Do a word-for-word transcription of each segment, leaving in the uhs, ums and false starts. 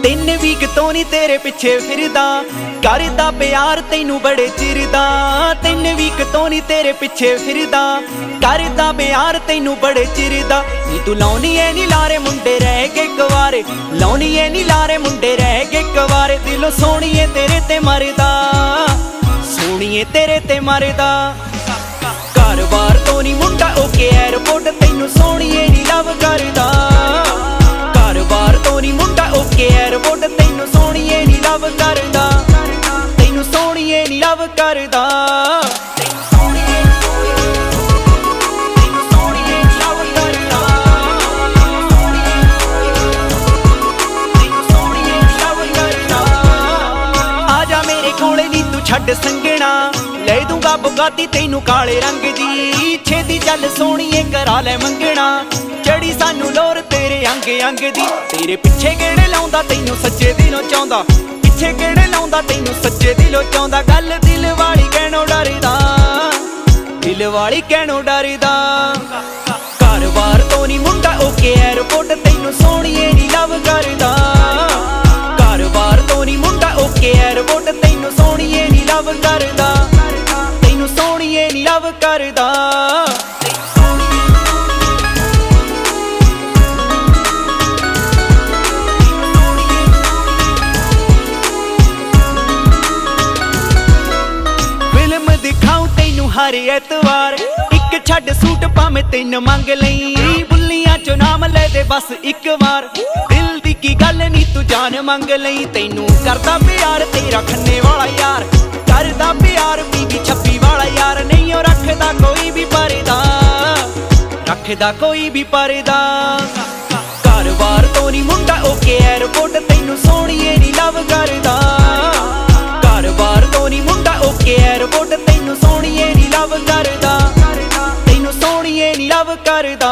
ਤਿੰਨ ਵੀਕ ਤੋਂ ਨੀ ਤੇਰੇ ਪਿੱਛੇ ਫਿਰਦਾ, ਕਰਦਾ ਪਿਆਰ ਤੈਨੂੰ ਬੜੇ ਚਿਰ ਦਾ। ਤਿੰਨ ਵੀਕ ਤੋਂ ਨੀ ਤੇਰੇ ਪਿੱਛੇ ਫਿਰਦਾ, ਕਰਦਾ ਪਿਆਰ ਤੈਨੂੰ ਬੜੇ ਚਿਰ ਦਾ। ਨੀ ਤੂੰ ਲਾਉਣੀ ਏ ਨੀ ਲਾਰੇ ਮੁੰਡੇ ਰਹਿ ਗਏ ਕੁਵਾਰੇ, ਲਾਉਣੀ ਏ ਨੀ ਲਾਰੇ ਮੁੰਡੇ ਰਹਿ ਗਏ ਕੁਵਾਰੇ। ਦਿਲੋਂ ਸੋਹਣੀਏ ਤੇਰੇ ਤੇ ਮਰਦਾ, ਸੋਹਣੀਏ ਤੇਰੇ ਤੇ ਮਰਦਾ। ਘਰ ਬਾਰ ਤੋਂ ਨੀ ਮੁੰਡਾ ਓਕੇ 에ਅਰਪੋਰਟ, ਤੈਨੂੰ ਸੋਹਣੀਏ ਨੀ ਲਵ ਕਰਦਾ। ਘਰ ਬਾਰ ਤੋਂ ਨੀ ਮੁੰਡਾ ਓਕੇ 에ਅਰਪੋਰਟ, ਤੈਨੂੰ ਸੋਹਣੀਏ ਨੀ ਲਵ ਕਰਦਾ। ਤੈਨੂੰ ਸੋਹਣੀਏ ਨੀ ਲਵ ਕਰਦਾ। ਆਜਾ ਮੇਰੇ ਕੋਲੇ ਨੀ ਤੂੰ ਛੱਡ ਸੰਗਣਾ, ਲੈ ਦੂੰਗਾ ਬੁਗਾਤੀ ਤੈਨੂੰ ਕਾਲੇ ਰੰਗ ਦੀ। ਛੇਤੀ ਚੱਲ ਸੋਹਣੀਏ ਕਰਾ ਲੈ ਮੰਗਣਾ, ਚੜੀ ਸਾਨੂੰ ਲੋਰ ਤੇਰੇ ਅੰਗ ਅੰਗ ਦੀ। ਤੇਰੇ ਪਿੱਛੇ ਕਿਹੜੇ ਲਾਉਂਦਾ ਤੈਨੂੰ ਸੱਚੇ ਦਿਲੋਂ ਚਾਹੁੰਦਾ, ਪਿੱਛੇ ਕਿਹੜੇ ਲਾਉਂਦਾ ਤੈਨੂੰ ਸੱਚੇ ਦਿਲੋਂ ਚਾਹੁੰਦਾ। ਗੱਲ ਦਿਲ ਵਾਲੀ ਕਹਿਣੋਂ ਡਰਦਾ, ਦਿਲ ਵਾਲੀ ਕਹਿਣੋਂ ਡਰਦਾ। ਘਰ ਬਾਰ ਤੋਂ ਨੀ ਮੁੰਡਾ ਓਕੇ 에ਅਰਪੋਰਟ, ਤੈਨੂੰ ਸੋਹਣੀਏ ਨੀ ਲਵ ਕਰਦਾ। ਘਰ ਬਾਰ ਤੋਂ ਨੀ ਮੁੰਡਾ ਓਕੇ 에ਅਰਪੋਰਟ, ਤੈਨੂੰ ਸੋਹਣੀਏ ਨੀ ਲਵ ਕਰਦਾ। ਤੈਨੂੰ ਸੋਹਣੀਏ ਨੀ ਲਵ ਕਰਦਾ। ਫਿਲਮ ਦਿਖਾਉ ਤੈਨੂੰ ਹਰ ਐਤਵਾਰ, ਇੱਕ ਛੱਡ ਸੂਟ ਭਾਵੇਂ ਤਿੰਨ ਮੰਗ ਲਈ। ਬੁੱਲੀਆਂ ਚੋਂ ਨਾਮ ਲੈ ਦੇ ਬਸ ਇੱਕ ਵਾਰ, ਦਿਲ ਦੀ ਕੀ ਗੱਲ ਨੀ ਤੂੰ ਜਾਨ ਮੰਗ ਲਈ। ਤੈਨੂੰ ਕਰਦਾ ਪਿਆਰ ਤੇਰਾ ਖੰਨੇ ਵਾਲਾ ਯਾਰ, ਕਰਦਾ ਪਿਆਰ ਬੀਬੀ ਛੱਬੀ ਵਾਲਾ ਯਾਰ। ਨਹੀਂ ਉਹ ਰੱਖਦਾ ਕੋਈ ਵੀ ਪਰਦਾ, ਰੱਖਦਾ ਕੋਈ ਵੀ ਪਰਦਾ। ਘਰ ਬਾਰ ਤੋਂ ਨੀ ਮੁੰਡਾ ਓਕੇ 에ਅਰਪੋਰਟ, ਤੈਨੂੰ ਸੋਹਣੀਏ ਨੀ ਲਵ ਕਰਦਾ। ਘਰ ਬਾਰ ਤੋਂ ਨੀ ਮੁੰਡਾ ਓਕੇ 에ਅਰਪੋਰਟ, ਤੈਨੂੰ ਸੋਹਣੀਏ ਨੀ ਲਵ ਕਰਦਾ। ਤੈਨੂੰ ਸੋਹਣੀਏ ਨੀ ਲਵ ਕਰਦਾ।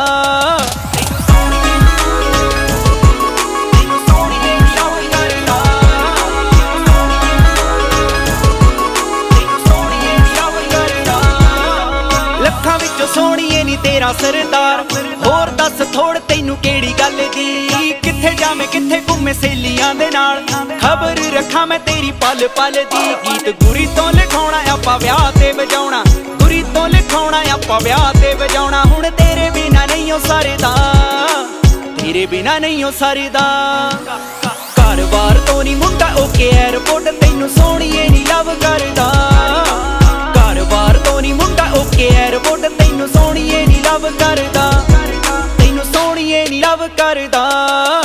ਲੱਖਾਂ ਵਿੱਚੋਂ ਸੋਹਣੀਏ ਨੀ ਤੇਰਾ ਸਰਦਾਰ, ਹੋਰ ਦੱਸ ਥੋੜ ਤੈਨੂੰ ਕਿਹੜੀ ਗੱਲ ਦੀ। ਕਿੱਥੇ ਜਾਵੇਂ ਕਿੱਥੇ ਘੁੰਮੇ ਸਹੇਲੀਆਂ ਦੇ ਨਾਲ, ਖਬਰ ਰੱਖਾਂ ਮੈਂ ਤੇਰੀ ਪਲ ਪਲ ਦੀ। ਗੀਤ ਗੁਰੀ ਤੋਂ ਲਿਖਾਉਣਾ ਆਪਾਂ ਵਿਆਹ ਤੇ ਵਜਾਉਣਾ, ਗੁਰੀ ਤੋਂ ਲਿਖਾਉਣਾ ਆਪਾਂ ਵਿਆਹ ਤੇ ਵਜਾਉਣਾ। ਹੁਣ ਤੇਰੇ ਬਿਨਾ ਨਹੀਂ ਓ ਸਰਦਾ, ਤੇਰੇ ਬਿਨਾ ਨਹੀਂ ਓ ਸਰਦਾ। ਘਰ ਬਾਰ ਤੋਂ ਨੀ ਮੁੰਡਾ ਓਕੇ 에ਅਰਪੋਰਟ, ਤੈਨੂੰ ਸੋਹਣੀਏ ਨੀ ਲਵ ਕਰਦਾ। ਘਰ ਬਾਰ ਤੋਂ ਨੀ ਮੁੰਡਾ ਓਕੇ 에ਅਰਪੋਰਟ, ਤੈਨੂੰ ਸੋਹਣੀਏ ਨੀ ਲਵ ਕਰਦਾ। ਤੈਨੂੰ ਸੋਹਣੀਏ ਨੀ ਲਵ ਕਰਦਾ।